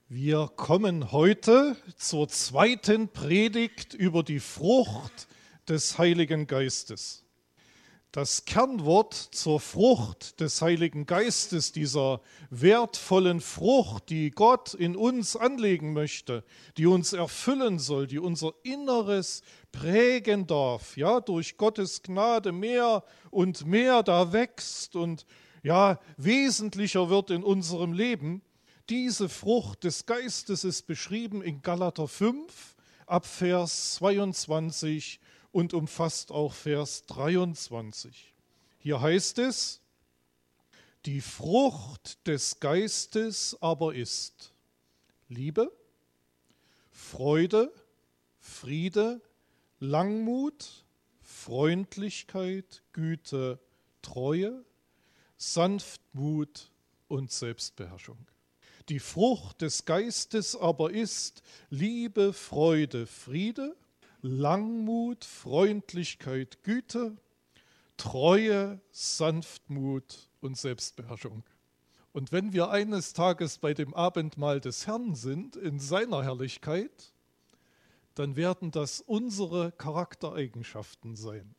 Wir kommen heute zur zweiten Predigt über die Frucht des Heiligen Geistes. Das Kernwort zur Frucht des Heiligen Geistes, dieser wertvollen Frucht, die Gott in uns anlegen möchte, die uns erfüllen soll, die unser Inneres prägen darf, ja, durch Gottes Gnade mehr und mehr da wächst und ja, wesentlicher wird in unserem Leben. Diese Frucht des Geistes ist beschrieben in Galater 5 ab Vers 22 und umfasst auch Vers 23. Hier heißt es, die Frucht des Geistes aber ist Liebe, Freude, Friede, Langmut, Freundlichkeit, Güte, Treue, Sanftmut und Selbstbeherrschung. Die Frucht des Geistes aber ist Liebe, Freude, Friede, Langmut, Freundlichkeit, Güte, Treue, Sanftmut und Selbstbeherrschung. Und wenn wir eines Tages bei dem Abendmahl des Herrn sind, in seiner Herrlichkeit, dann werden das unsere Charaktereigenschaften sein.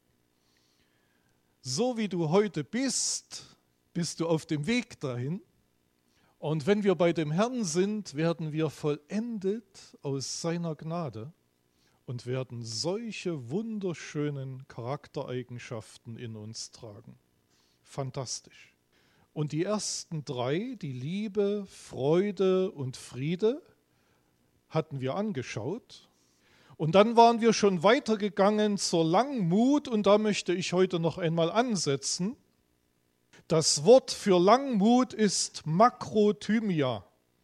So wie du heute bist, bist du auf dem Weg dahin. Und wenn wir bei dem Herrn sind, werden wir vollendet aus seiner Gnade und werden solche wunderschönen Charaktereigenschaften in uns tragen. Fantastisch. Und die ersten drei, die Liebe, Freude und Friede, hatten wir angeschaut. Und dann waren wir schon weitergegangen zur Langmut und da möchte ich heute noch einmal ansetzen. Das Wort für Langmut ist Makrothymia.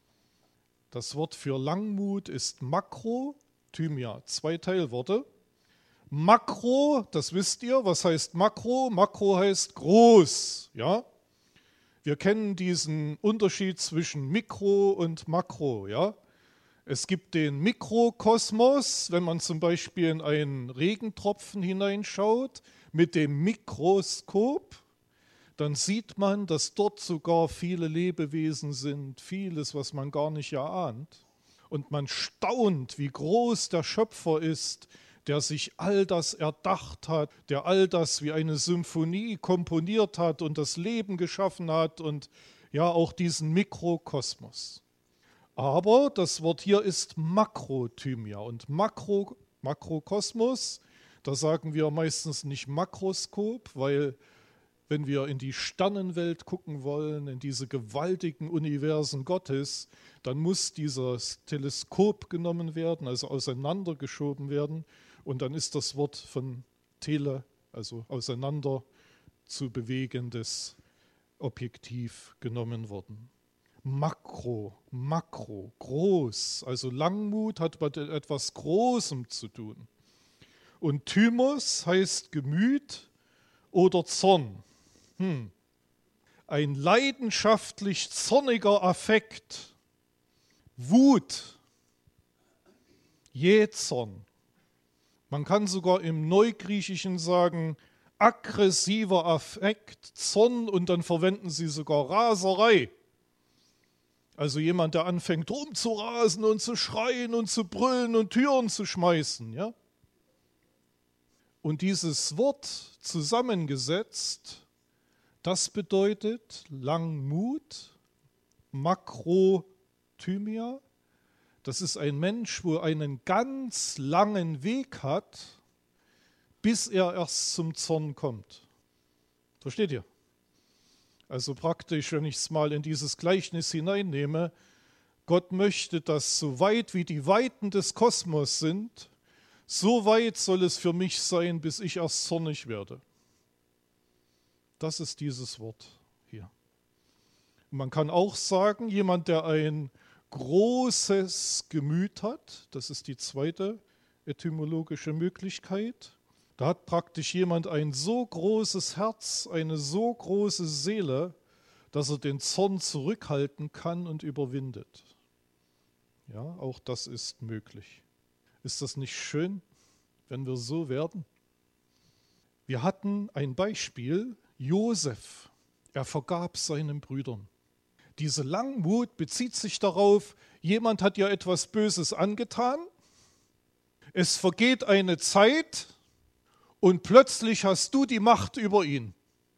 Das Wort für Langmut ist Makrothymia. Zwei Teilworte. Makro, das wisst ihr, was heißt Makro? Makro heißt groß. Ja? Wir kennen diesen Unterschied zwischen Mikro und Makro. Ja? Es gibt den Mikrokosmos, wenn man zum Beispiel in einen Regentropfen hineinschaut mit dem Mikroskop. Dann sieht man, dass dort sogar viele Lebewesen sind, vieles, was man gar nicht erahnt. Und man staunt, wie groß der Schöpfer ist, der sich all das erdacht hat, der all das wie eine Symphonie komponiert hat und das Leben geschaffen hat und ja auch diesen Mikrokosmos. Aber das Wort hier ist Makrothymia und Makrokosmos, da sagen wir meistens nicht Makroskop, weil wenn wir in die Sternenwelt gucken wollen, in diese gewaltigen Universen Gottes, dann muss dieses Teleskop genommen werden, also auseinandergeschoben werden. Und dann ist das Wort von Tele, also auseinander zu bewegendes Objektiv genommen worden. Makro, groß, also Langmut hat mit etwas Großem zu tun. Und Thymos heißt Gemüt oder Zorn. Ein leidenschaftlich zorniger Affekt, Wut, Jähzorn. Man kann sogar im Neugriechischen sagen, aggressiver Affekt, Zorn und dann verwenden sie sogar Raserei. Also jemand, der anfängt rumzurasen und zu schreien und zu brüllen und Türen zu schmeißen. Ja? Und dieses Wort zusammengesetzt, das bedeutet Langmut, Makrothymia. Das ist ein Mensch, wo einen ganz langen Weg hat, bis er erst zum Zorn kommt. Versteht ihr? Also praktisch, wenn ich es mal in dieses Gleichnis hineinnehme, Gott möchte, dass so weit wie die Weiten des Kosmos sind, so weit soll es für mich sein, bis ich erst zornig werde. Das ist dieses Wort hier. Man kann auch sagen, jemand, der ein großes Gemüt hat, das ist die zweite etymologische Möglichkeit, da hat praktisch jemand ein so großes Herz, eine so große Seele, dass er den Zorn zurückhalten kann und überwindet. Ja, auch das ist möglich. Ist das nicht schön, wenn wir so werden? Wir hatten ein Beispiel, Josef, er vergab seinen Brüdern. Diese Langmut bezieht sich darauf, jemand hat dir etwas Böses angetan, es vergeht eine Zeit und plötzlich hast du die Macht über ihn.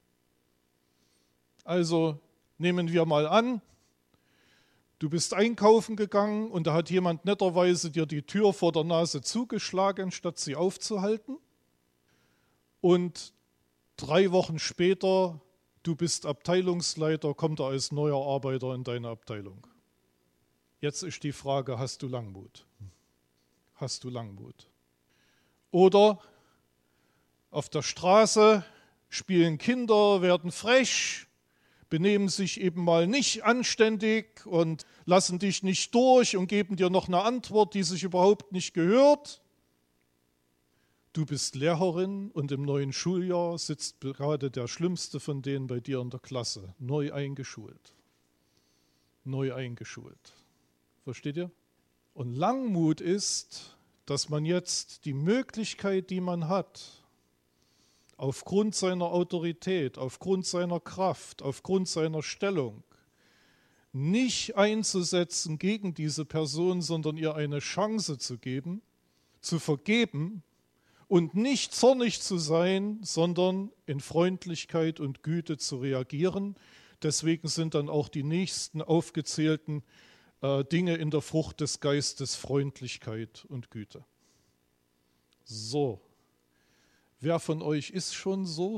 Also nehmen wir mal an, du bist einkaufen gegangen und da hat jemand netterweise dir die Tür vor der Nase zugeschlagen, statt sie aufzuhalten. Und 3 Wochen später, du bist Abteilungsleiter, kommt er als neuer Arbeiter in deine Abteilung. Jetzt ist die Frage, hast du Langmut? Hast du Langmut? Oder auf der Straße spielen Kinder, werden frech, benehmen sich eben mal nicht anständig und lassen dich nicht durch und geben dir noch eine Antwort, die sich überhaupt nicht gehört. Du bist Lehrerin und im neuen Schuljahr sitzt gerade der Schlimmste von denen bei dir in der Klasse, neu eingeschult. Neu eingeschult. Versteht ihr? Und Langmut ist, dass man jetzt die Möglichkeit, die man hat, aufgrund seiner Autorität, aufgrund seiner Kraft, aufgrund seiner Stellung, nicht einzusetzen gegen diese Person, sondern ihr eine Chance zu geben, zu vergeben und nicht zornig zu sein, sondern in Freundlichkeit und Güte zu reagieren. Deswegen sind dann auch die nächsten aufgezählten Dinge in der Frucht des Geistes Freundlichkeit und Güte. So. Wer von euch ist schon so?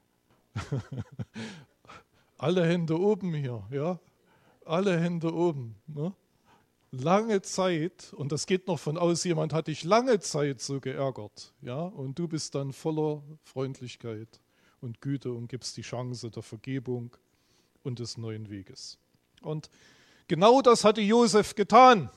Alle Hände oben hier, ja? Alle Hände oben. Ne? Lange Zeit, und das geht noch von aus, jemand hat dich lange Zeit so geärgert, ja? Und du bist dann voller Freundlichkeit und Güte und gibst die Chance der Vergebung und des neuen Weges. Und genau das hatte Josef getan.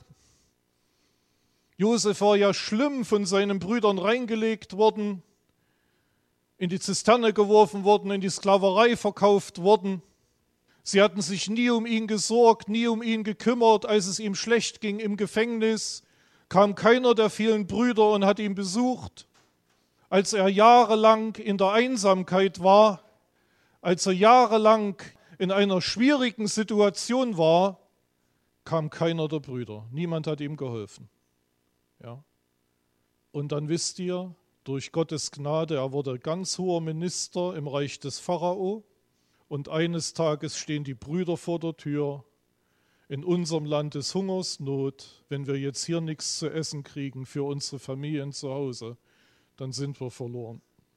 Josef war ja schlimm von seinen Brüdern reingelegt worden, in die Zisterne geworfen worden, in die Sklaverei verkauft worden. Sie hatten sich nie um ihn gesorgt, nie um ihn gekümmert. Als es ihm schlecht ging im Gefängnis, kam keiner der vielen Brüder und hat ihn besucht. Als er jahrelang in der Einsamkeit war, als er jahrelang in einer schwierigen Situation war, kam keiner der Brüder. Niemand hat ihm geholfen. Ja. Und dann wisst ihr, durch Gottes Gnade, er wurde ganz hoher Minister im Reich des Pharao. Und eines Tages stehen die Brüder vor der Tür. In unserem Land ist Hungersnot. Wenn wir jetzt hier nichts zu essen kriegen für unsere Familien zu Hause, dann sind wir verloren.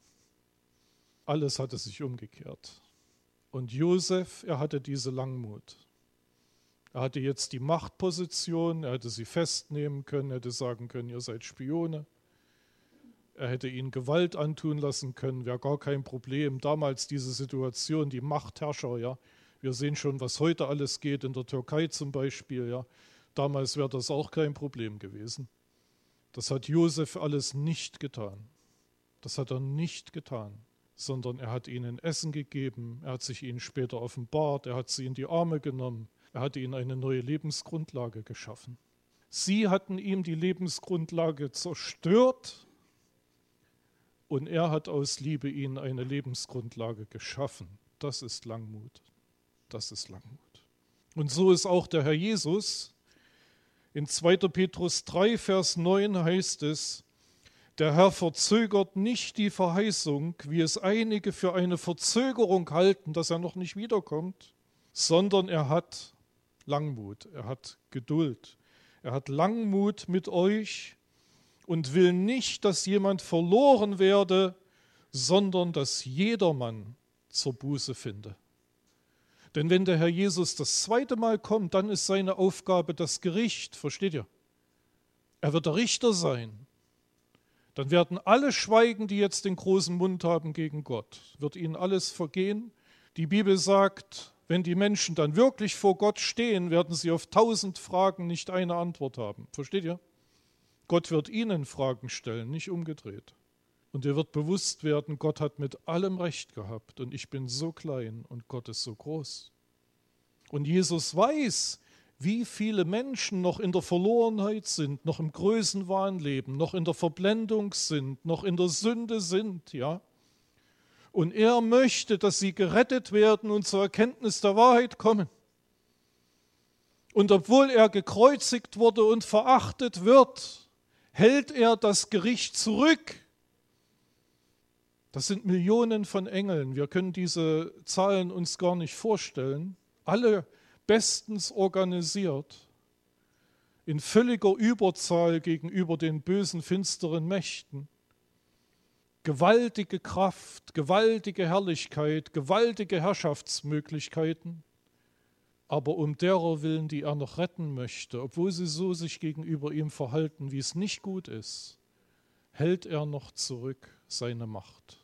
Alles hatte sich umgekehrt. Und Josef, er hatte diese Langmut. Er hatte jetzt die Machtposition, er hätte sie festnehmen können, er hätte sagen können, ihr seid Spione. Er hätte ihnen Gewalt antun lassen können, wäre gar kein Problem. Damals diese Situation, die Machtherrscher, ja, wir sehen schon, was heute alles geht, in der Türkei zum Beispiel, ja. Damals wäre das auch kein Problem gewesen. Das hat Josef alles nicht getan. Das hat er nicht getan, sondern er hat ihnen Essen gegeben, er hat sich ihnen später offenbart, er hat sie in die Arme genommen, er hat ihnen eine neue Lebensgrundlage geschaffen. Sie hatten ihm die Lebensgrundlage zerstört, und er hat aus Liebe ihnen eine Lebensgrundlage geschaffen. Das ist Langmut. Das ist Langmut. Und so ist auch der Herr Jesus. In 2. Petrus 3, Vers 9 heißt es, der Herr verzögert nicht die Verheißung, wie es einige für eine Verzögerung halten, dass er noch nicht wiederkommt, sondern er hat Langmut, er hat Geduld. Er hat Langmut mit euch und will nicht, dass jemand verloren werde, sondern dass jedermann zur Buße finde. Denn wenn der Herr Jesus das 2. Mal kommt, dann ist seine Aufgabe das Gericht, versteht ihr? Er wird der Richter sein. Dann werden alle schweigen, die jetzt den großen Mund haben gegen Gott. Wird ihnen alles vergehen. Die Bibel sagt, wenn die Menschen dann wirklich vor Gott stehen, werden sie auf 1000 Fragen nicht eine Antwort haben. Versteht ihr? Gott wird ihnen Fragen stellen, nicht umgedreht. Und ihr wird bewusst werden, Gott hat mit allem Recht gehabt und ich bin so klein und Gott ist so groß. Und Jesus weiß, wie viele Menschen noch in der Verlorenheit sind, noch im Größenwahn leben, noch in der Verblendung sind, noch in der Sünde sind, ja. Und er möchte, dass sie gerettet werden und zur Erkenntnis der Wahrheit kommen. Und obwohl er gekreuzigt wurde und verachtet wird, hält er das Gericht zurück. Das sind Millionen von Engeln. Wir können diese Zahlen uns gar nicht vorstellen. Alle bestens organisiert, in völliger Überzahl gegenüber den bösen, finsteren Mächten. Gewaltige Kraft, gewaltige Herrlichkeit, gewaltige Herrschaftsmöglichkeiten. Aber um derer willen, die er noch retten möchte, obwohl sie so sich gegenüber ihm verhalten, wie es nicht gut ist, hält er noch zurück seine Macht.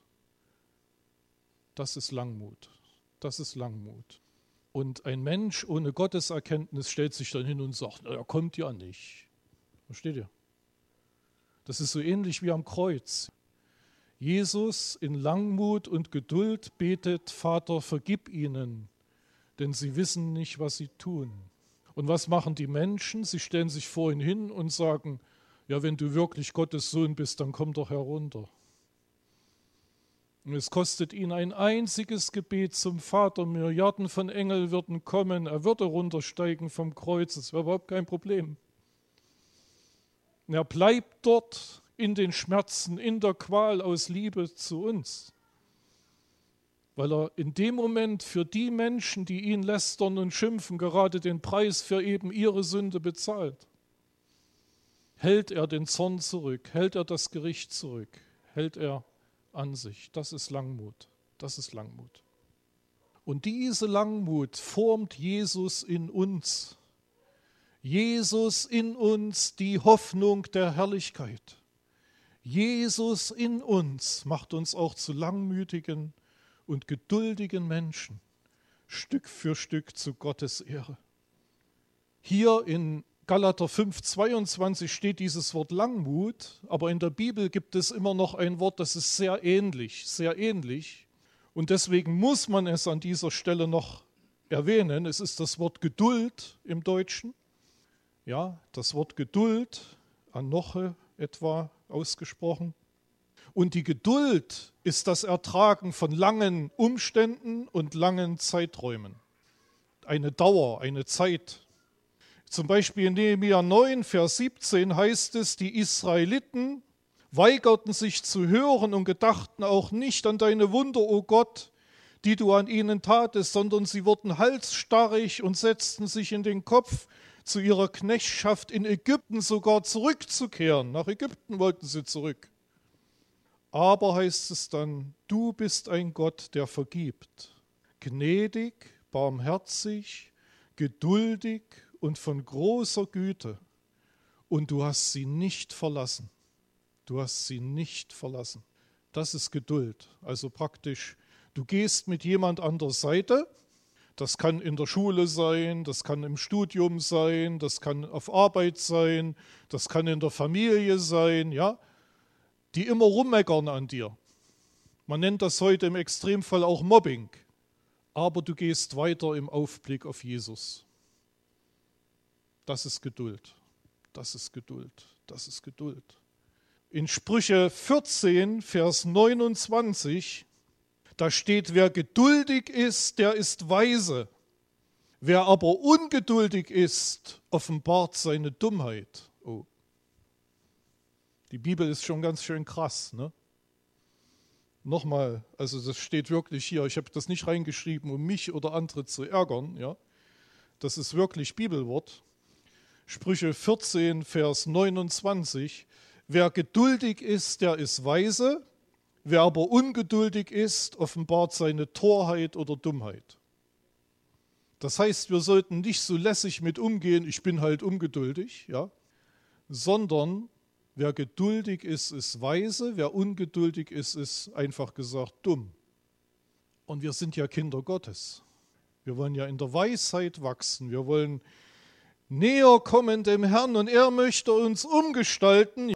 Das ist Langmut. Das ist Langmut. Und ein Mensch ohne Gotteserkenntnis stellt sich dann hin und sagt, er kommt ja nicht. Versteht ihr? Das ist so ähnlich wie am Kreuz. Jesus in Langmut und Geduld betet, Vater, vergib ihnen, denn sie wissen nicht, was sie tun. Und was machen die Menschen? Sie stellen sich vor ihn hin und sagen, ja, wenn du wirklich Gottes Sohn bist, dann komm doch herunter. Und es kostet ihn ein einziges Gebet zum Vater, Milliarden von Engeln würden kommen, er würde runtersteigen vom Kreuz, das wäre überhaupt kein Problem. Und er bleibt dort in den Schmerzen, in der Qual aus Liebe zu uns, weil er in dem Moment für die Menschen, die ihn lästern und schimpfen, gerade den Preis für eben ihre Sünde bezahlt. Hält er den Zorn zurück, hält er das Gericht zurück, hält er an sich. Das ist Langmut. Das ist Langmut. Und diese Langmut formt Jesus in uns. Jesus in uns, die Hoffnung der Herrlichkeit. Jesus in uns macht uns auch zu langmütigen und geduldigen Menschen, Stück für Stück zu Gottes Ehre. Hier in Galater 5,22 steht dieses Wort Langmut, aber in der Bibel gibt es immer noch ein Wort, das ist sehr ähnlich. Und deswegen muss man es an dieser Stelle noch erwähnen. Es ist das Wort Geduld im Deutschen. Ja, das Wort Geduld, Anoche etwa ausgesprochen. Und die Geduld ist das Ertragen von langen Umständen und langen Zeiträumen. Eine Dauer, eine Zeit. Zum Beispiel in Nehemia 9, Vers 17 heißt es, die Israeliten weigerten sich zu hören und gedachten auch nicht an deine Wunder, o Gott, die du an ihnen tatest, sondern sie wurden halsstarrig und setzten sich in den Kopf, zu ihrer Knechtschaft in Ägypten sogar zurückzukehren. Nach Ägypten wollten sie zurück. Aber heißt es dann, du bist ein Gott, der vergibt, gnädig, barmherzig, geduldig und von großer Güte. Und du hast sie nicht verlassen. Du hast sie nicht verlassen. Das ist Geduld. Also praktisch, du gehst mit jemand an der Seite. Das kann in der Schule sein, das kann im Studium sein, das kann auf Arbeit sein, das kann in der Familie sein, ja, die immer rummeckern an dir. Man nennt das heute im Extremfall auch Mobbing. Aber du gehst weiter im Aufblick auf Jesus. Das ist Geduld. Das ist Geduld. Das ist Geduld. In Sprüche 14, Vers 29, da steht, wer geduldig ist, der ist weise. Wer aber ungeduldig ist, offenbart seine Dummheit. Oh. Die Bibel ist schon ganz schön krass, ne? Nochmal, also das steht wirklich hier, ich habe das nicht reingeschrieben, um mich oder andere zu ärgern, ja? Das ist wirklich Bibelwort. Sprüche 14, Vers 29, wer geduldig ist, der ist weise, wer aber ungeduldig ist, offenbart seine Torheit oder Dummheit. Das heißt, wir sollten nicht so lässig mit umgehen, ich bin halt ungeduldig, ja? Sondern wer geduldig ist, ist weise, wer ungeduldig ist, ist einfach gesagt dumm. Und wir sind ja Kinder Gottes. Wir wollen ja in der Weisheit wachsen, wir wollen näher kommen dem Herrn und er möchte uns umgestalten.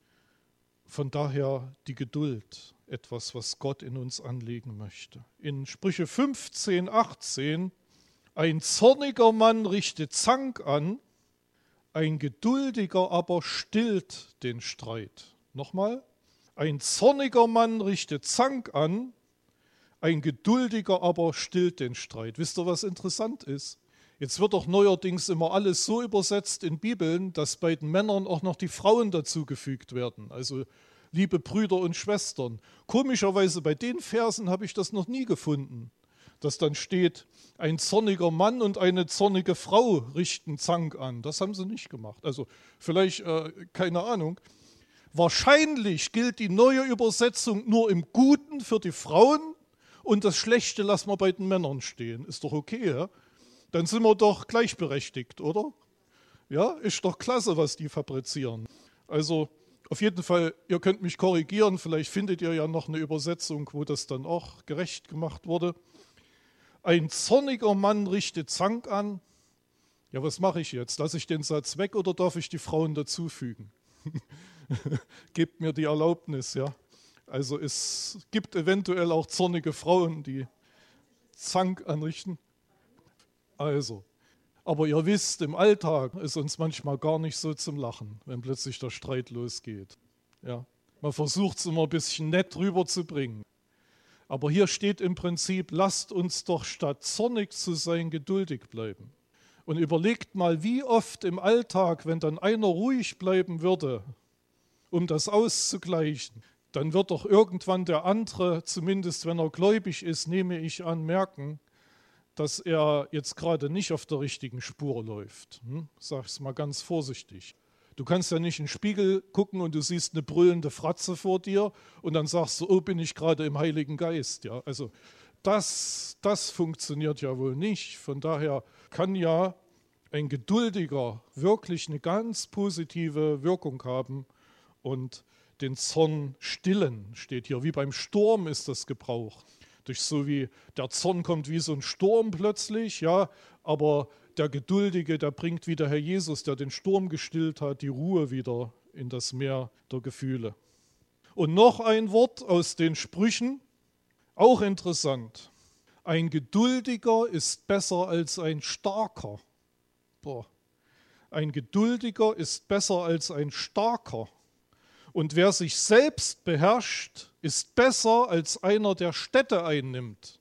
Von daher die Geduld, etwas, was Gott in uns anlegen möchte. In Sprüche 15, 18, ein zorniger Mann richtet Zank an, ein Geduldiger aber stillt den Streit. Nochmal, ein zorniger Mann richtet Zank an, ein Geduldiger aber stillt den Streit. Wisst ihr, was interessant ist? Jetzt wird doch neuerdings immer alles so übersetzt in Bibeln, dass bei den Männern auch noch die Frauen dazugefügt werden. Also liebe Brüder und Schwestern. Komischerweise bei den Versen habe ich das noch nie gefunden, dass dann steht, ein zorniger Mann und eine zornige Frau richten Zank an. Das haben sie nicht gemacht. Also vielleicht, keine Ahnung. Wahrscheinlich gilt die neue Übersetzung nur im Guten für die Frauen und das Schlechte lassen wir bei den Männern stehen. Ist doch okay, ja? Dann sind wir doch gleichberechtigt, oder? Ja, ist doch klasse, was die fabrizieren. Also auf jeden Fall, ihr könnt mich korrigieren, vielleicht findet ihr ja noch eine Übersetzung, wo das dann auch gerecht gemacht wurde. Ein zorniger Mann richtet Zank an. Ja, was mache ich jetzt? Lasse ich den Satz weg oder darf ich die Frauen dazufügen? Gebt mir die Erlaubnis, ja. Also es gibt eventuell auch zornige Frauen, die Zank anrichten. Also, aber ihr wisst, im Alltag ist uns manchmal gar nicht so zum Lachen, wenn plötzlich der Streit losgeht. Ja, man versucht es immer ein bisschen nett rüberzubringen. Aber hier steht im Prinzip, lasst uns doch statt zornig zu sein, geduldig bleiben. Und überlegt mal, wie oft im Alltag, wenn dann einer ruhig bleiben würde, um das auszugleichen, dann wird doch irgendwann der andere, zumindest wenn er gläubig ist, nehme ich an, merken, dass er jetzt gerade nicht auf der richtigen Spur läuft. Sag ich es mal ganz vorsichtig. Du kannst ja nicht in den Spiegel gucken und du siehst eine brüllende Fratze vor dir und dann sagst du, oh, bin ich gerade im Heiligen Geist. Ja, also das funktioniert ja wohl nicht. Von daher kann ja ein Geduldiger wirklich eine ganz positive Wirkung haben und den Zorn stillen, steht hier. Wie beim Sturm ist das Gebrauch. Durch so wie der Zorn kommt wie so ein Sturm plötzlich, ja, aber der Geduldige, der bringt wie der Herr Jesus, der den Sturm gestillt hat, die Ruhe wieder in das Meer der Gefühle. Und noch ein Wort aus den Sprüchen, auch interessant. Ein Geduldiger ist besser als ein Starker. Boah. Ein Geduldiger ist besser als ein Starker. Und wer sich selbst beherrscht, ist besser als einer, der Städte einnimmt.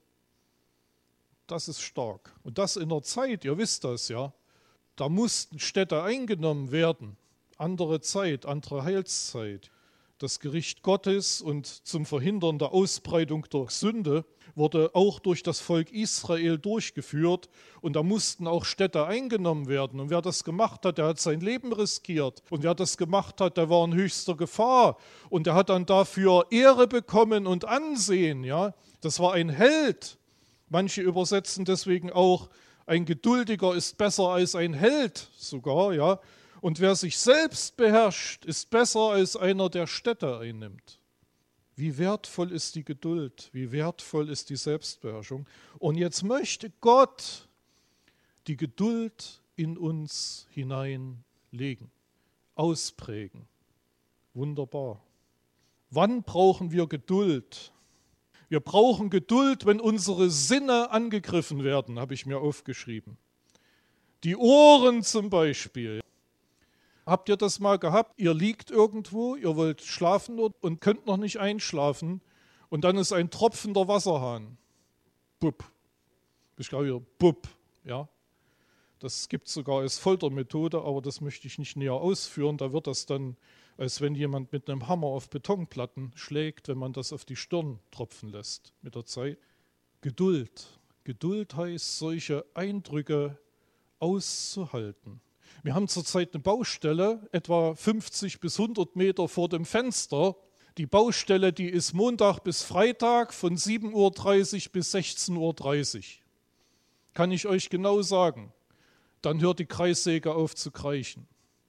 Das ist stark. Und das in der Zeit, ihr wisst das ja, da mussten Städte eingenommen werden. Andere Zeit, andere Heilszeit. Das Gericht Gottes und zum Verhindern der Ausbreitung der Sünde wurde auch durch das Volk Israel durchgeführt und da mussten auch Städte eingenommen werden. Und wer das gemacht hat, der hat sein Leben riskiert. Und wer das gemacht hat, der war in höchster Gefahr. Und der hat dann dafür Ehre bekommen und Ansehen. Ja? Das war ein Held. Manche übersetzen deswegen auch, ein Geduldiger ist besser als ein Held sogar. Ja? Und wer sich selbst beherrscht, ist besser als einer, der Städte einnimmt. Wie wertvoll ist die Geduld, wie wertvoll ist die Selbstbeherrschung. Und jetzt möchte Gott die Geduld in uns hineinlegen, ausprägen. Wunderbar. Wann brauchen wir Geduld? Wir brauchen Geduld, wenn unsere Sinne angegriffen werden, habe ich mir aufgeschrieben. Die Ohren zum Beispiel. Habt ihr das mal gehabt? Ihr liegt irgendwo, ihr wollt schlafen und könnt noch nicht einschlafen und dann ist ein tropfender Wasserhahn. Bupp. Ich glaube hier, bupp. Ja. Das gibt es sogar als Foltermethode, aber das möchte ich nicht näher ausführen. Da wird das dann, als wenn jemand mit einem Hammer auf Betonplatten schlägt, wenn man das auf die Stirn tropfen lässt mit der Zeit. Geduld. Geduld heißt, solche Eindrücke auszuhalten. Wir haben zurzeit eine Baustelle, etwa 50 bis 100 Meter vor dem Fenster. Die Baustelle, die ist Montag bis Freitag von 7:30 Uhr bis 16:30 Uhr. Kann ich euch genau sagen. Dann hört die Kreissäge auf zu kreischen.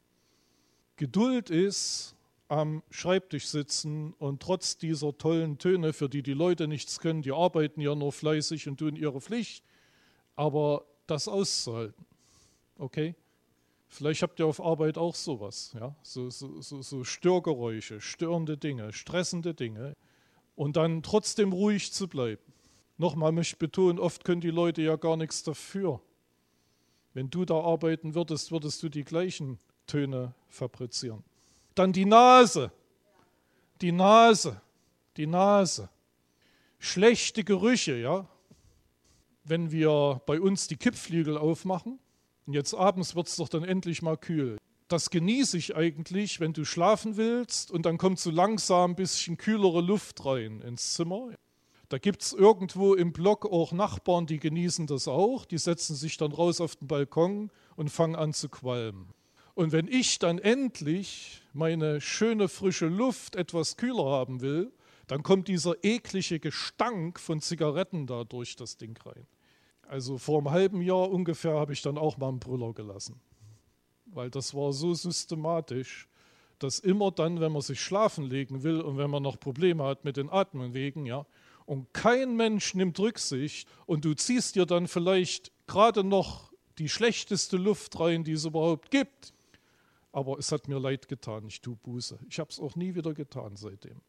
Geduld ist am Schreibtisch sitzen und trotz dieser tollen Töne, für die die Leute nichts können, die arbeiten ja nur fleißig und tun ihre Pflicht, aber das auszuhalten. Okay? Vielleicht habt ihr auf Arbeit auch sowas, ja? So Störgeräusche, störende Dinge, stressende Dinge und dann trotzdem ruhig zu bleiben. Nochmal möchte ich betonen, oft können die Leute ja gar nichts dafür. Wenn du da arbeiten würdest, würdest du die gleichen Töne fabrizieren. Dann die Nase. Die Nase. Die Nase. Schlechte Gerüche, ja? wenn wir bei uns die Kippflügel aufmachen, und jetzt abends wird es doch dann endlich mal kühl. Das genieße ich eigentlich, wenn du schlafen willst und dann kommt so langsam ein bisschen kühlere Luft rein ins Zimmer. Da gibt es irgendwo im Block auch Nachbarn, die genießen das auch. Die setzen sich dann raus auf den Balkon und fangen an zu qualmen. Und wenn ich dann endlich meine schöne frische Luft etwas kühler haben will, dann kommt dieser eklige Gestank von Zigaretten da durch das Ding rein. Also vor einem halben Jahr ungefähr habe ich dann auch mal einen Brüller gelassen. Weil das war so systematisch, dass immer dann, wenn man sich schlafen legen will und wenn man noch Probleme hat mit den Atemwegen, ja, und kein Mensch nimmt Rücksicht und du ziehst dir dann vielleicht gerade noch die schlechteste Luft rein, die es überhaupt gibt. Aber es hat mir leid getan, ich tue Buße. Ich habe es auch nie wieder getan seitdem.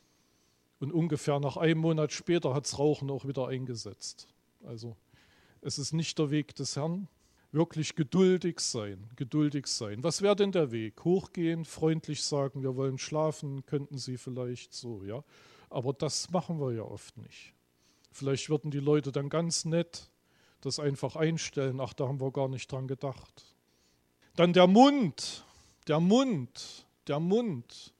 Und ungefähr nach einem Monat später hat das Rauchen auch wieder eingesetzt. Also es ist nicht der Weg des Herrn. Wirklich geduldig sein, geduldig sein. Was wäre denn der Weg? Hochgehen, freundlich sagen, wir wollen schlafen, könnten Sie vielleicht so, ja. Aber das machen wir ja oft nicht. Vielleicht würden die Leute dann ganz nett das einfach einstellen, ach, da haben wir gar nicht dran gedacht. Dann der Mund, der Mund, der Mund.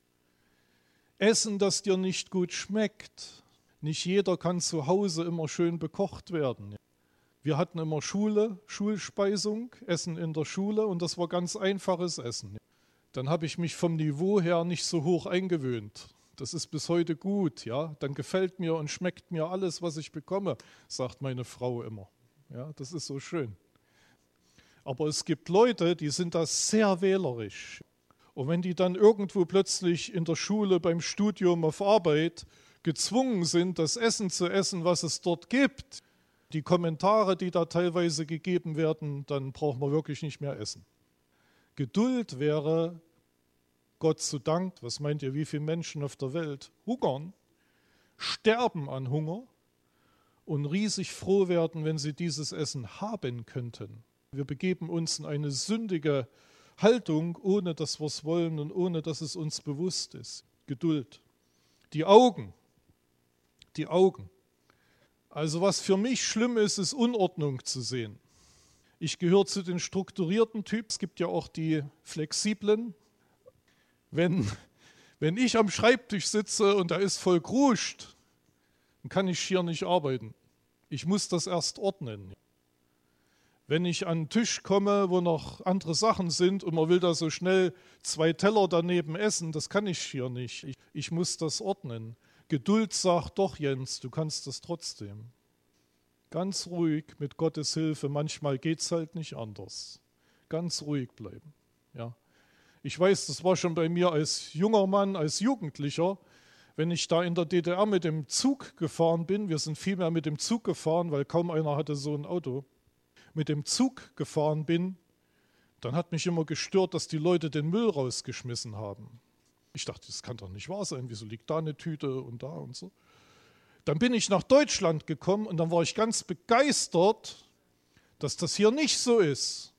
Essen, das dir nicht gut schmeckt. Nicht jeder kann zu Hause immer schön bekocht werden. Wir hatten immer Schulspeisung, Essen in der Schule und das war ganz einfaches Essen. Dann habe ich mich vom Niveau her nicht so hoch eingewöhnt. Das ist bis heute gut, ja. Dann gefällt mir und schmeckt mir alles, was ich bekomme, sagt meine Frau immer. Ja, das ist so schön. Aber es gibt Leute, die sind da sehr wählerisch. Und wenn die dann irgendwo plötzlich in der Schule, beim Studium, auf Arbeit gezwungen sind, das Essen zu essen, was es dort gibt, die Kommentare, die da teilweise gegeben werden, dann braucht man wirklich nicht mehr essen. Geduld wäre, Gott zu Dank, was meint ihr, wie viele Menschen auf der Welt hungern, sterben an Hunger und riesig froh werden, wenn sie dieses Essen haben könnten. Wir begeben uns in eine sündige Haltung, ohne dass wir es wollen und ohne dass es uns bewusst ist. Geduld. Die Augen. Die Augen. Also was für mich schlimm ist, ist Unordnung zu sehen. Ich gehöre zu den strukturierten Typen. Es gibt ja auch die flexiblen. Wenn ich am Schreibtisch sitze und da ist voll kruscht, dann kann ich hier nicht arbeiten. Ich muss das erst ordnen. Wenn ich an einen Tisch komme, wo noch andere Sachen sind und man will da so schnell 2 Teller daneben essen, das kann ich hier nicht. Ich muss das ordnen. Geduld sagt, doch Jens, du kannst das trotzdem. Ganz ruhig, mit Gottes Hilfe, manchmal geht es halt nicht anders. Ganz ruhig bleiben. Ja. Ich weiß, das war schon bei mir als junger Mann, als Jugendlicher, wenn ich da in der DDR mit dem Zug gefahren bin, wir sind viel mehr mit dem Zug gefahren, weil kaum einer hatte so ein Auto, mit dem Zug gefahren bin, dann hat mich immer gestört, dass die Leute den Müll rausgeschmissen haben. Ich dachte, das kann doch nicht wahr sein, wieso liegt da eine Tüte und da und so. Dann bin ich nach Deutschland gekommen und dann war ich ganz begeistert, dass das hier nicht so ist.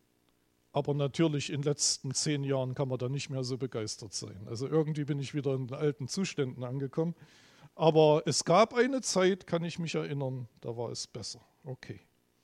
Aber natürlich in den letzten 10 Jahren kann man da nicht mehr so begeistert sein. Also irgendwie bin ich wieder in den alten Zuständen angekommen. Aber es gab eine Zeit, kann ich mich erinnern, da war es besser. Okay.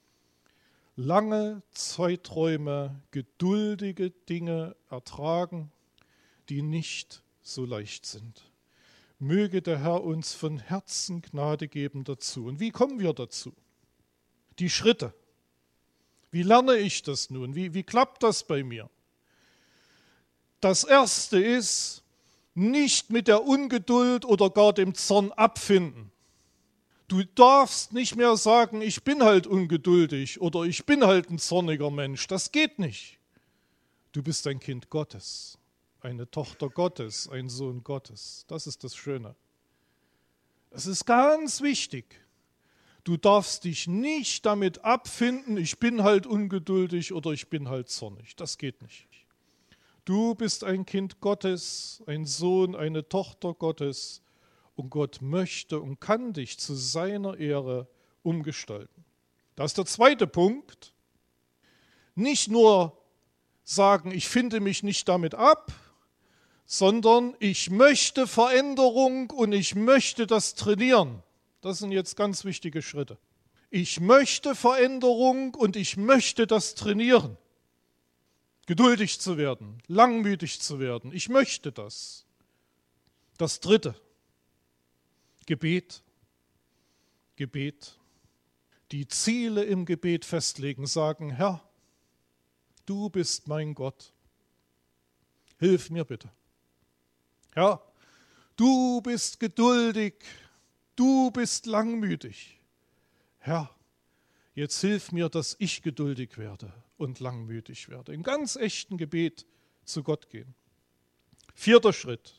Lange Zeiträume, geduldige Dinge ertragen, die nicht so leicht sind. Möge der Herr uns von Herzen Gnade geben dazu. Und wie kommen wir dazu? Die Schritte. Wie lerne ich das nun? Wie klappt das bei mir? Das Erste ist, nicht mit der Ungeduld oder gar dem Zorn abfinden. Du darfst nicht mehr sagen, ich bin halt ungeduldig oder ich bin halt ein zorniger Mensch. Das geht nicht. Du bist ein Kind Gottes, eine Tochter Gottes, ein Sohn Gottes. Das ist das Schöne. Es ist ganz wichtig. Du darfst dich nicht damit abfinden, ich bin halt ungeduldig oder ich bin halt zornig. Das geht nicht. Du bist ein Kind Gottes, ein Sohn, eine Tochter Gottes und Gott möchte und kann dich zu seiner Ehre umgestalten. Das ist der zweite Punkt. Nicht nur sagen, ich finde mich nicht damit ab, sondern ich möchte Veränderung und ich möchte das trainieren. Das sind jetzt ganz wichtige Schritte. Ich möchte Veränderung und ich möchte das trainieren. Geduldig zu werden, langmütig zu werden. Ich möchte das. Das dritte, Gebet. Gebet. Die Ziele im Gebet festlegen, sagen, Herr, du bist mein Gott. Hilf mir bitte. Herr, du bist geduldig, du bist langmütig. Herr, jetzt hilf mir, dass ich geduldig werde und langmütig werde. Im ganz echten Gebet zu Gott gehen. Vierter Schritt.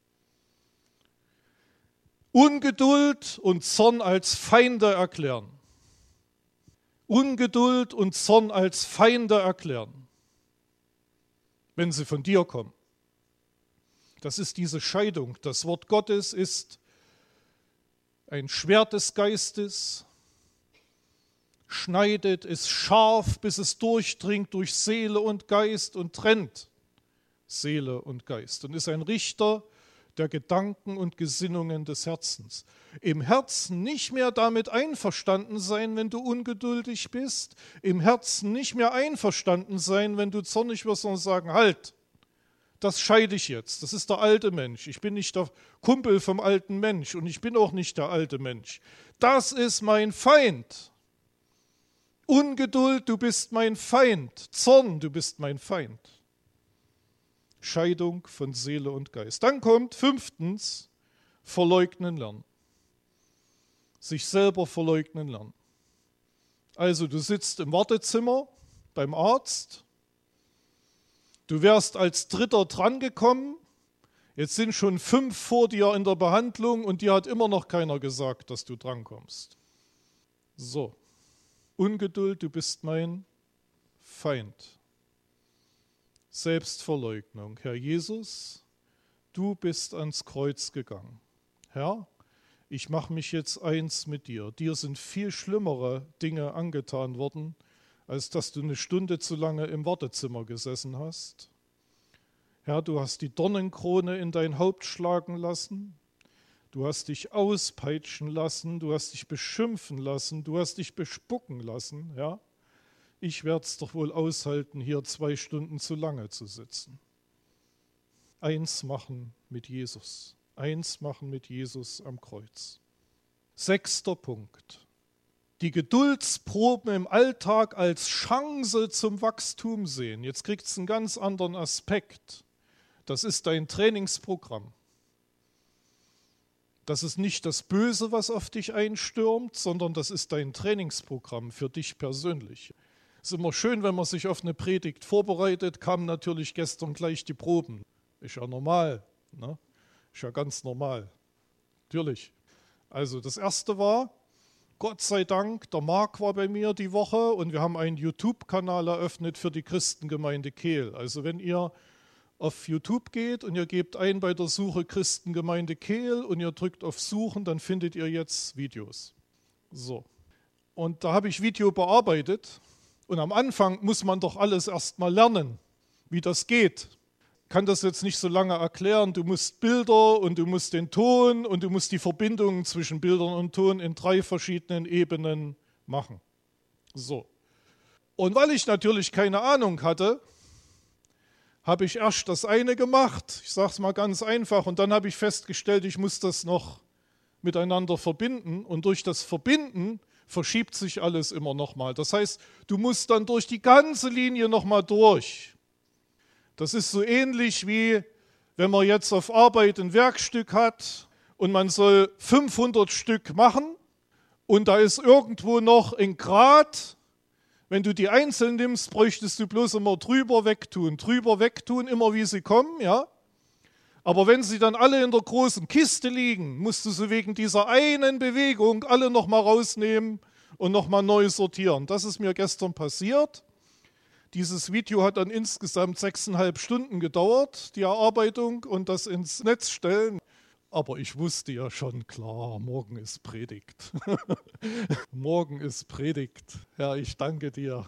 Ungeduld und Zorn als Feinde erklären. Ungeduld und Zorn als Feinde erklären, wenn sie von dir kommen. Das ist diese Scheidung. Das Wort Gottes ist ein Schwert des Geistes, schneidet, ist scharf, bis es durchdringt durch Seele und Geist und trennt Seele und Geist und ist ein Richter der Gedanken und Gesinnungen des Herzens. Im Herzen nicht mehr damit einverstanden sein, wenn du ungeduldig bist, im Herzen nicht mehr einverstanden sein, wenn du zornig wirst, sondern sagen, halt, das scheide ich jetzt, das ist der alte Mensch, ich bin nicht der Kumpel vom alten Mensch und ich bin auch nicht der alte Mensch. Das ist mein Feind. Ungeduld, du bist mein Feind. Zorn, du bist mein Feind. Scheidung von Seele und Geist. Dann kommt 5. Verleugnen lernen. Sich selber verleugnen lernen. Also du sitzt im Wartezimmer beim Arzt, du wärst als Dritter drangekommen, jetzt sind schon 5 vor dir in der Behandlung und dir hat immer noch keiner gesagt, dass du drankommst. So, Ungeduld, du bist mein Feind. Selbstverleugnung. Herr Jesus, du bist ans Kreuz gegangen. Herr, ich mache mich jetzt eins mit dir. Dir sind viel schlimmere Dinge angetan worden, als dass du eine Stunde zu lange im Wartezimmer gesessen hast. Herr, du hast die Dornenkrone in dein Haupt schlagen lassen. Du hast dich auspeitschen lassen. Du hast dich beschimpfen lassen. Du hast dich bespucken lassen. Ja? Ich werde es doch wohl aushalten, hier 2 Stunden zu lange zu sitzen. Eins machen mit Jesus. Eins machen mit Jesus am Kreuz. 6. Punkt. Die Geduldsproben im Alltag als Chance zum Wachstum sehen. Jetzt kriegt es einen ganz anderen Aspekt. Das ist dein Trainingsprogramm. Das ist nicht das Böse, was auf dich einstürmt, sondern das ist dein Trainingsprogramm für dich persönlich. Es ist immer schön, wenn man sich auf eine Predigt vorbereitet, kamen natürlich gestern gleich die Proben. Ist ja normal, ne? Ist ja ganz normal. Natürlich. Also das erste war, Gott sei Dank, der Marc war bei mir die Woche und wir haben einen YouTube-Kanal eröffnet für die Christengemeinde Kehl. Also wenn ihr auf YouTube geht und ihr gebt ein bei der Suche Christengemeinde Kehl und ihr drückt auf Suchen, dann findet ihr jetzt Videos. So. Und da habe ich Video bearbeitet. Und am Anfang muss man doch alles erst mal lernen, wie das geht. Ich kann das jetzt nicht so lange erklären. Du musst Bilder und du musst den Ton und du musst die Verbindungen zwischen Bildern und Ton in 3 verschiedenen Ebenen machen. So. Und weil ich natürlich keine Ahnung hatte, habe ich erst das eine gemacht. Ich sage es mal ganz einfach. Und dann habe ich festgestellt, ich muss das noch miteinander verbinden. Und durch das Verbinden verschiebt sich alles immer nochmal. Das heißt, du musst dann durch die ganze Linie nochmal durch. Das ist so ähnlich wie, wenn man jetzt auf Arbeit ein Werkstück hat und man soll 500 Stück machen und da ist irgendwo noch ein Grad. Wenn du die einzeln nimmst, bräuchtest du bloß immer drüber wegtun, immer wie sie kommen, ja. Aber wenn sie dann alle in der großen Kiste liegen, musst du sie wegen dieser einen Bewegung alle nochmal rausnehmen und nochmal neu sortieren. Das ist mir gestern passiert. Dieses Video hat dann insgesamt 6,5 Stunden gedauert, die Erarbeitung und das ins Netz stellen. Aber ich wusste ja schon, klar, morgen ist Predigt. Morgen ist Predigt. Herr, ich danke dir.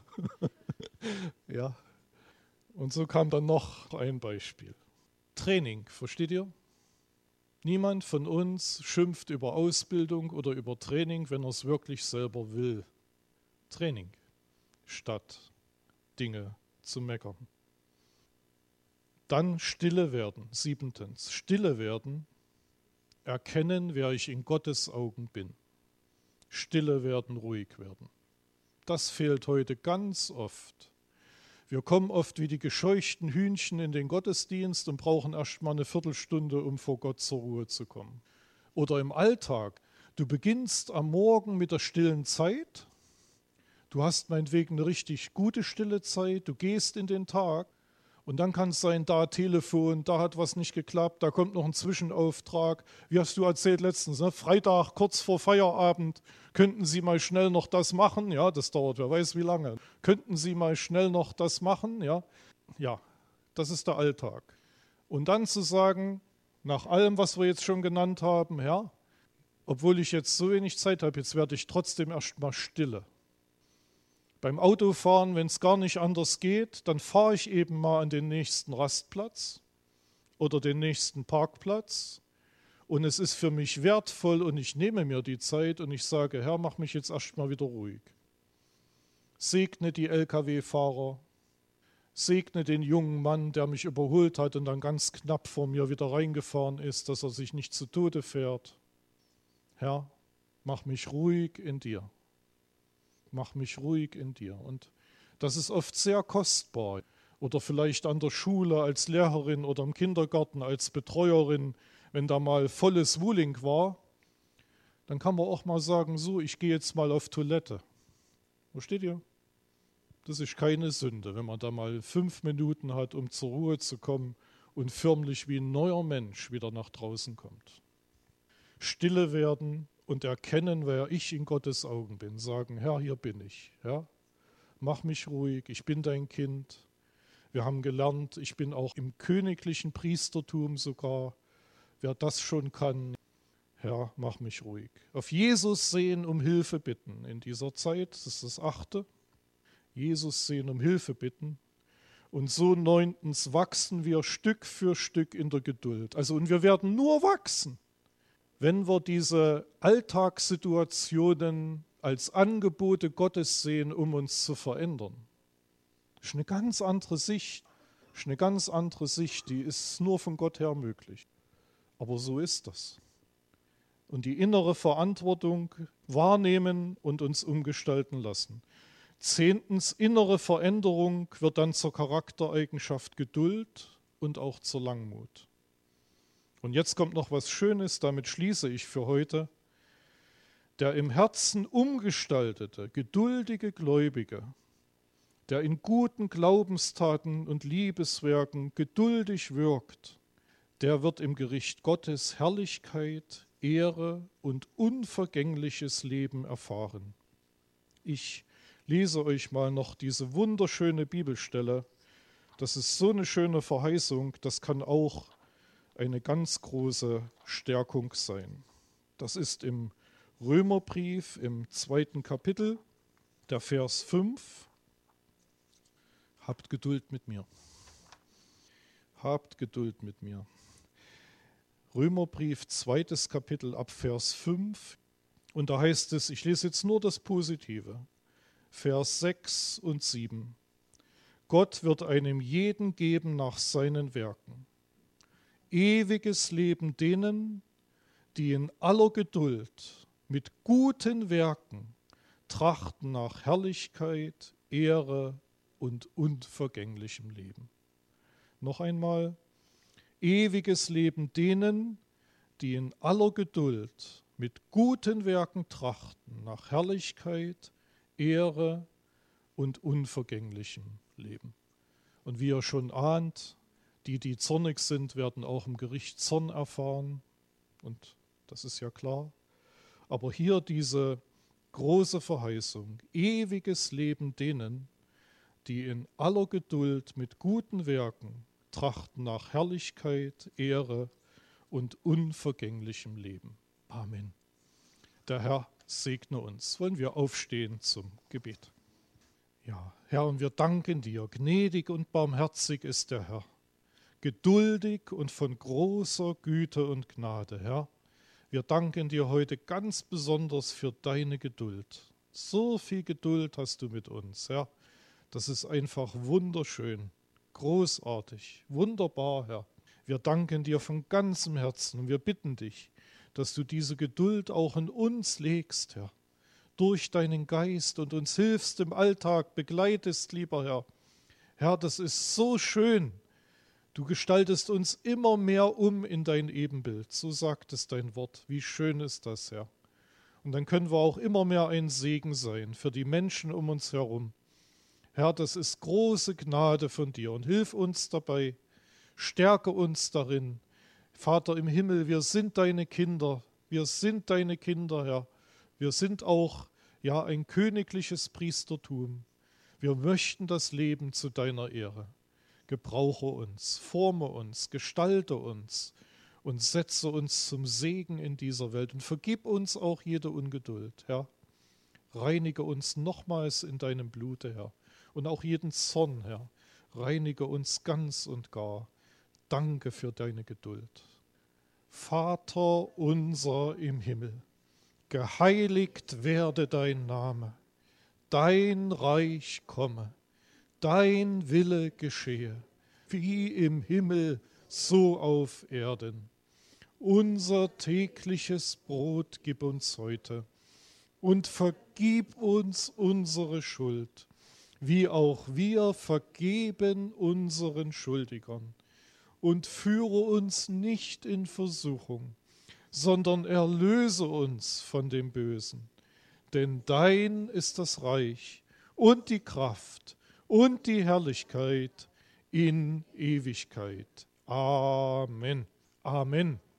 Ja. Und so kam dann noch ein Beispiel. Training, versteht ihr? Niemand von uns schimpft über Ausbildung oder über Training, wenn er es wirklich selber will. Training, statt Dinge zu meckern. Dann stille werden. 7. Stille werden, erkennen, wer ich in Gottes Augen bin. Stille werden, ruhig werden. Das fehlt heute ganz oft. Wir kommen oft wie die gescheuchten Hühnchen in den Gottesdienst und brauchen erst mal eine Viertelstunde, um vor Gott zur Ruhe zu kommen. Oder im Alltag. Du beginnst am Morgen mit der stillen Zeit. Du hast meinetwegen eine richtig gute stille Zeit. Du gehst in den Tag und dann kann es sein, da Telefon, da hat was nicht geklappt, da kommt noch ein Zwischenauftrag. Wie hast du erzählt letztens, ne? Freitag, kurz vor Feierabend, könnten Sie mal schnell noch das machen? Ja, das dauert, wer weiß wie lange. Könnten Sie mal schnell noch das machen? Ja, das ist der Alltag. Und dann zu sagen, nach allem, was wir jetzt schon genannt haben, ja, obwohl ich jetzt so wenig Zeit habe, jetzt werde ich trotzdem erst mal stille. Beim Autofahren, wenn es gar nicht anders geht, dann fahre ich eben mal an den nächsten Rastplatz oder den nächsten Parkplatz und es ist für mich wertvoll und ich nehme mir die Zeit und ich sage, Herr, mach mich jetzt erst mal wieder ruhig. Segne die Lkw-Fahrer, segne den jungen Mann, der mich überholt hat und dann ganz knapp vor mir wieder reingefahren ist, dass er sich nicht zu Tode fährt. Herr, mach mich ruhig in dir. Mach mich ruhig in dir. Und das ist oft sehr kostbar. Oder vielleicht an der Schule als Lehrerin oder im Kindergarten als Betreuerin, wenn da mal volles Wuling war, dann kann man auch mal sagen, so, ich gehe jetzt mal auf Toilette. Versteht ihr? Das ist keine Sünde, wenn man da mal 5 Minuten hat, um zur Ruhe zu kommen und förmlich wie ein neuer Mensch wieder nach draußen kommt. Stille werden und erkennen, wer ich in Gottes Augen bin. Sagen, Herr, hier bin ich. Ja? Mach mich ruhig, ich bin dein Kind. Wir haben gelernt, ich bin auch im königlichen Priestertum sogar. Wer das schon kann, Herr, mach mich ruhig. Auf Jesus sehen, um Hilfe bitten. In dieser Zeit, das ist das 8. Jesus sehen, um Hilfe bitten. Und so 9. wachsen wir Stück für Stück in der Geduld. Und wir werden nur wachsen, wenn wir diese Alltagssituationen als Angebote Gottes sehen, um uns zu verändern. Das ist eine ganz andere Sicht. Die ist nur von Gott her möglich. Aber so ist das. Und die innere Verantwortung wahrnehmen und uns umgestalten lassen. 10. innere Veränderung wird dann zur Charaktereigenschaft Geduld und auch zur Langmut. Und jetzt kommt noch was Schönes, damit schließe ich für heute. Der im Herzen umgestaltete, geduldige Gläubige, der in guten Glaubenstaten und Liebeswerken geduldig wirkt, der wird im Gericht Gottes Herrlichkeit, Ehre und unvergängliches Leben erfahren. Ich lese euch mal noch diese wunderschöne Bibelstelle. Das ist so eine schöne Verheißung, das kann auch eine ganz große Stärkung sein. Das ist im Römerbrief im 2. Kapitel, der Vers 5. Habt Geduld mit mir. Habt Geduld mit mir. Römerbrief, 2. Kapitel ab Vers 5. Und da heißt es, ich lese jetzt nur das Positive, Vers 6 und 7. Gott wird einem jeden geben nach seinen Werken. Ewiges Leben denen, die in aller Geduld mit guten Werken trachten nach Herrlichkeit, Ehre und unvergänglichem Leben. Noch einmal, ewiges Leben denen, die in aller Geduld mit guten Werken trachten nach Herrlichkeit, Ehre und unvergänglichem Leben. Und wie ihr schon ahnt, die zornig sind, werden auch im Gericht Zorn erfahren. Und das ist ja klar. Aber hier diese große Verheißung, ewiges Leben denen, die in aller Geduld mit guten Werken trachten nach Herrlichkeit, Ehre und unvergänglichem Leben. Amen. Der Herr segne uns. Wollen wir aufstehen zum Gebet? Ja, Herr, und wir danken dir. Gnädig und barmherzig ist der Herr. Geduldig und von großer Güte und Gnade, Herr. Wir danken dir heute ganz besonders für deine Geduld. So viel Geduld hast du mit uns, Herr. Das ist einfach wunderschön, großartig, wunderbar, Herr. Wir danken dir von ganzem Herzen und wir bitten dich, dass du diese Geduld auch in uns legst, Herr, durch deinen Geist und uns hilfst im Alltag, begleitest, lieber Herr. Herr, das ist so schön. Du gestaltest uns immer mehr in dein Ebenbild. So sagt es dein Wort. Wie schön ist das, Herr. Und dann können wir auch immer mehr ein Segen sein für die Menschen um uns herum. Herr, das ist große Gnade von dir und hilf uns dabei. Stärke uns darin. Vater im Himmel, wir sind deine Kinder. Wir sind deine Kinder, Herr. Wir sind auch, ja, ein königliches Priestertum. Wir möchten das Leben zu deiner Ehre. Gebrauche uns, forme uns, gestalte uns und setze uns zum Segen in dieser Welt. Und vergib uns auch jede Ungeduld, Herr. Reinige uns nochmals in deinem Blute, Herr. Und auch jeden Zorn, Herr. Reinige uns ganz und gar. Danke für deine Geduld. Vater unser im Himmel, geheiligt werde dein Name. Dein Reich komme, dein Wille geschehe, wie im Himmel, so auf Erden. Unser tägliches Brot gib uns heute und vergib uns unsere Schuld, wie auch wir vergeben unseren Schuldigern. Und führe uns nicht in Versuchung, sondern erlöse uns von dem Bösen. Denn dein ist das Reich und die Kraft und die Herrlichkeit in Ewigkeit. Amen. Amen.